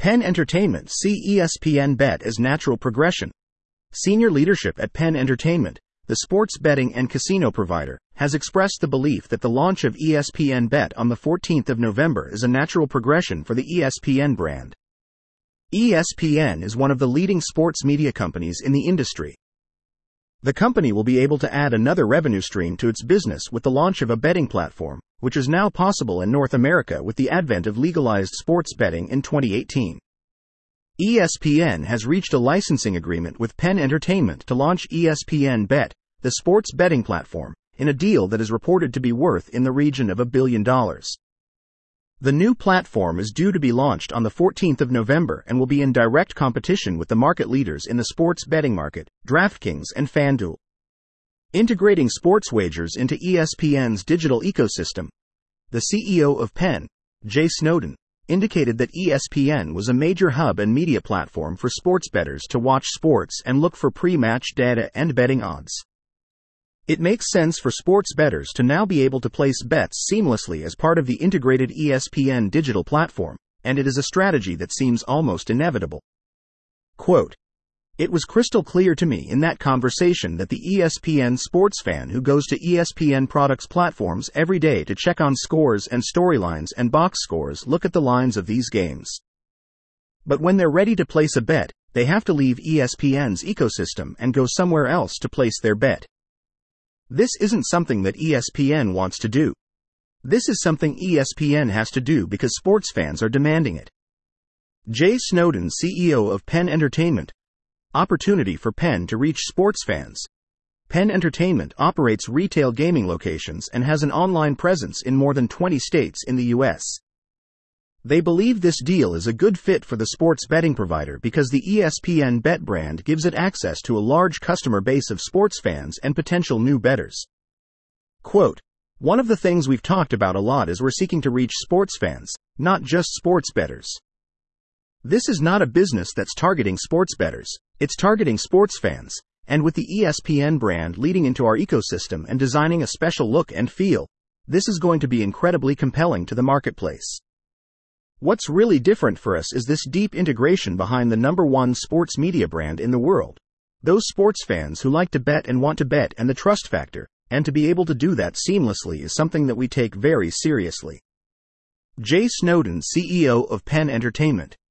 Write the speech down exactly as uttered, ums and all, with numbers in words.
Penn Entertainment sees E S P N Bet as natural progression. Senior leadership at Penn Entertainment, the sports betting and casino provider, has expressed the belief that the launch of E S P N Bet on the fourteenth of November is a natural progression for the E S P N brand. E S P N is one of the leading sports media companies in the industry. The company will be able to add another revenue stream to its business with the launch of a betting platform, which is now possible in North America with the advent of legalized sports betting in twenty eighteen. E S P N has reached a licensing agreement with Penn Entertainment to launch E S P N Bet, the sports betting platform, in a deal that is reported to be worth in the region of a billion dollars. The new platform is due to be launched on the fourteenth of November and will be in direct competition with the market leaders in the sports betting market, DraftKings and FanDuel. Integrating sports wagers into E S P N's digital ecosystem. The C E O of Penn, Jay Snowden, indicated that E S P N was a major hub and media platform for sports bettors to watch sports and look for pre-match data and betting odds. It makes sense for sports bettors to now be able to place bets seamlessly as part of the integrated E S P N digital platform, and it is a strategy that seems almost inevitable. Quote, "It was crystal clear to me in that conversation that the E S P N sports fan who goes to E S P N products platforms every day to check on scores and storylines and box scores look at the lines of these games. But when they're ready to place a bet, they have to leave E S P N's ecosystem and go somewhere else to place their bet. This isn't something that E S P N wants to do. This is something E S P N has to do because sports fans are demanding it." Jay Snowden, C E O of Penn Entertainment. Opportunity for Penn to reach sports fans. Penn Entertainment operates retail gaming locations and has an online presence in more than twenty states in the U S. They believe this deal is a good fit for the sports betting provider because the E S P N Bet brand gives it access to a large customer base of sports fans and potential new bettors. Quote, "One of the things we've talked about a lot is we're seeking to reach sports fans, not just sports bettors. This is not a business that's targeting sports bettors, it's targeting sports fans, and with the E S P N brand leading into our ecosystem and designing a special look and feel, this is going to be incredibly compelling to the marketplace. What's really different for us is this deep integration behind the number one sports media brand in the world. Those sports fans who like to bet and want to bet and the trust factor, and to be able to do that seamlessly is something that we take very seriously." Jay Snowden, C E O of Penn Entertainment.